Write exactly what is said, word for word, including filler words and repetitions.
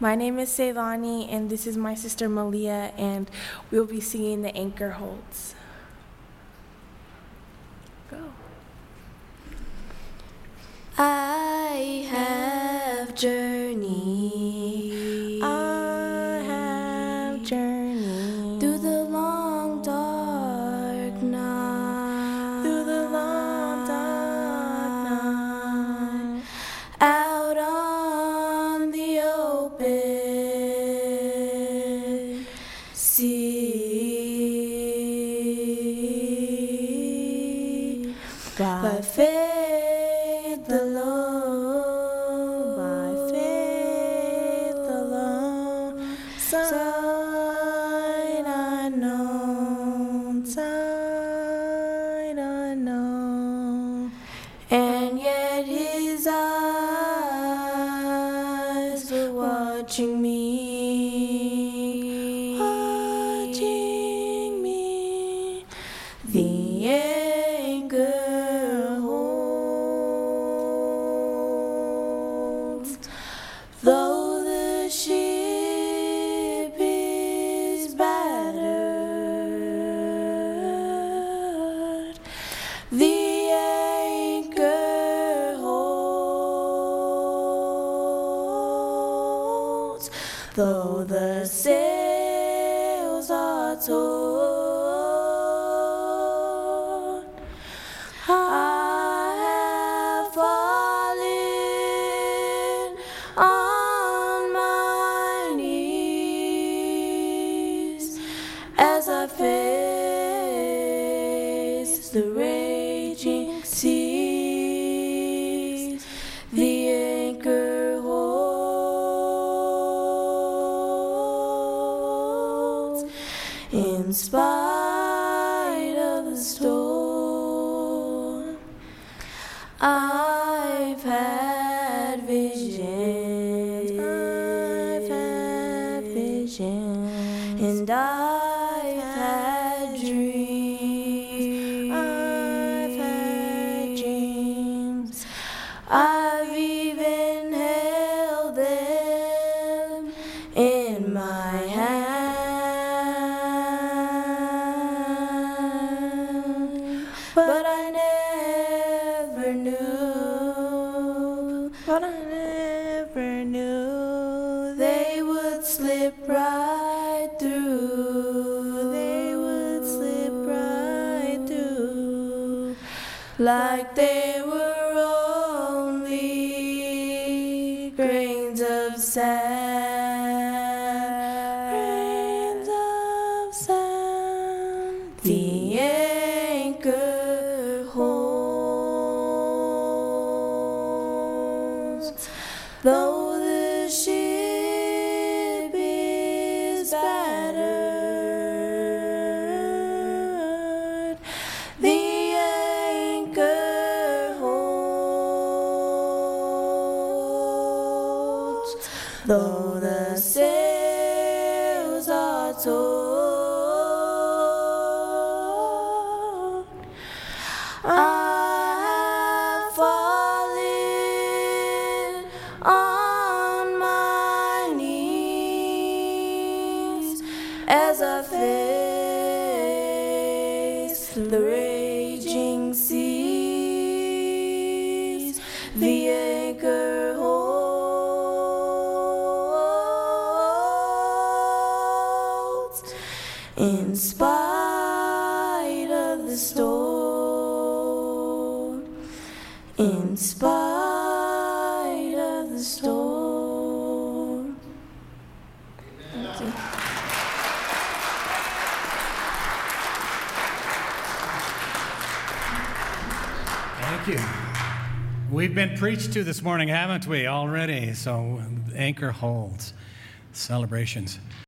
My name is Seylani, and this is my sister Malia, and we'll be singing The Anchor Holds. Go. I have journeyed. I have journeyed through the long dark night. Through the long dark night. Out on the open sea. By faith alone, by faith alone, sight unknown, sight unknown, and yet his eyes were watching me, watching me. the anchor holds, though the ship is battered, the anchor holds, though the sails are torn. I have fallen on my knees as I face the raging seas. The anchor holds in spite of the storm. I've had visions, I've had visions, and I've had dreams. I've had dreams. I've even held them in my hand, but I never knew, But I never knew they would slip right through. they would slip right through, like they were only grains of sand. grains of sand. The anchor holds, though the ship is battered, the anchor holds, though the sails are torn. I have fallen on my knees as I face the raging seas. The anchor holds in spite of the storm, in spite of the storm. Thank you. Thank you. We've been preached to this morning, haven't we, already? So, anchor holds. Celebrations.